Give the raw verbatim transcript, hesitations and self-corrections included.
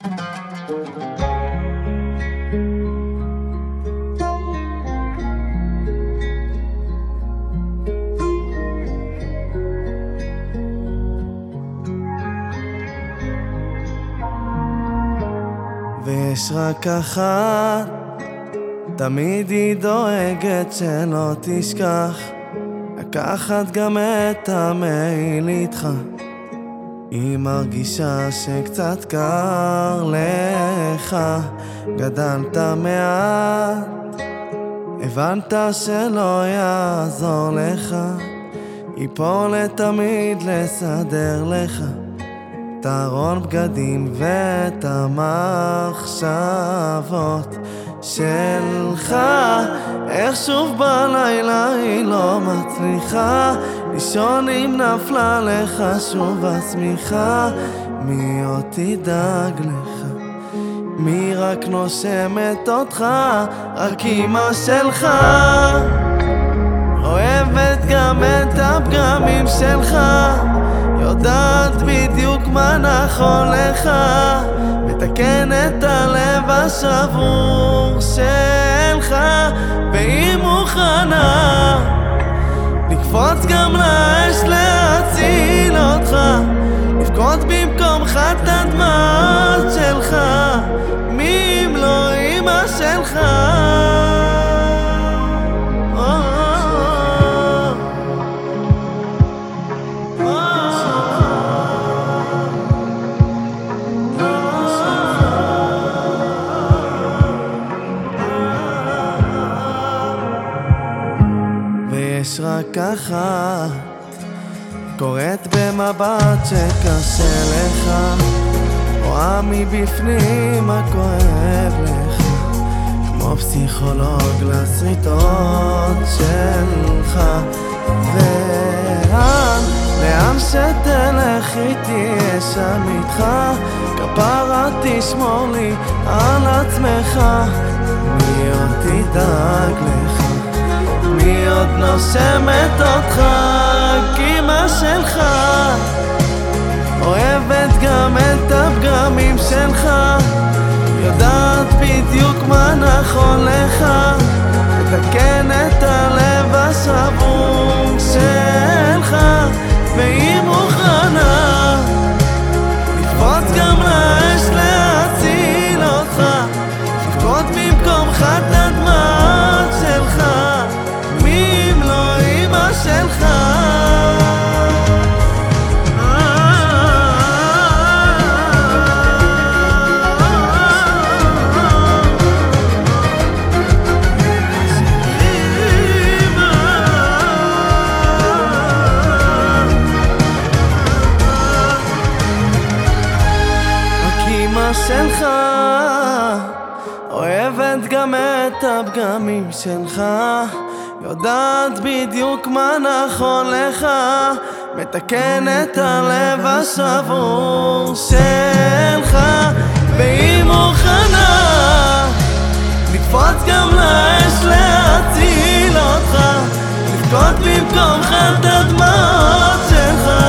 ויש רק אחת, תמיד היא דואגת שלא תשכח לקחת גם את המעיל איתך. היא מרגישה שקצת קר לך, גדלת מעט, הבנת שלא יעזור לך, היא פה לתמיד לסדר לך את הארון בגדים ואת המחשבות שלך. איך שוב בלילה היא לא מצליחה לישון אם נפלה לך שוב השמיכה. מי עוד תדאג לך? מי רק נושמת אותך? רק אמא שלך אוהבת גם את הפגמים שלך, יודעת בדיוק מה נכון לך, מתקן את הלב השבור שלך, והיא מוכנה לקפוץ גם לאש להציל אותך, לבכות במקומך את הדמעות שלך. מי אם לא אמא שלך? יש רק אחת, קוראת במבט שקשה לך, רואה מבפנים מה כואב לך, כמו פסיכולוג לסריטות שלך. לאן, לאן שתלך היא תהיה שם איתך, כפרה תשמור לי על עצמך. מי עוד תדאג לך? מי עוד נושמת אותך? רק אמא שלך אוהבת גם את הפגמים שלך, יודעת בדיוק מה נכון לך, מתקן את הלב השבור שלך, והיא מוכנה לקפוץ גם לאש להציל אותך, לבכות במקומך את הדמעות שלך. מי אם לא אמא שלך? שלך אוהבת גם את הפגמים שלך, יודעת בדיוק מה נכון לך, מתקן את הלב השבור שלך, והיא מוכנה לקפוץ גם לאש להציל אותך, לבכות במקומך את הדמעות שלך.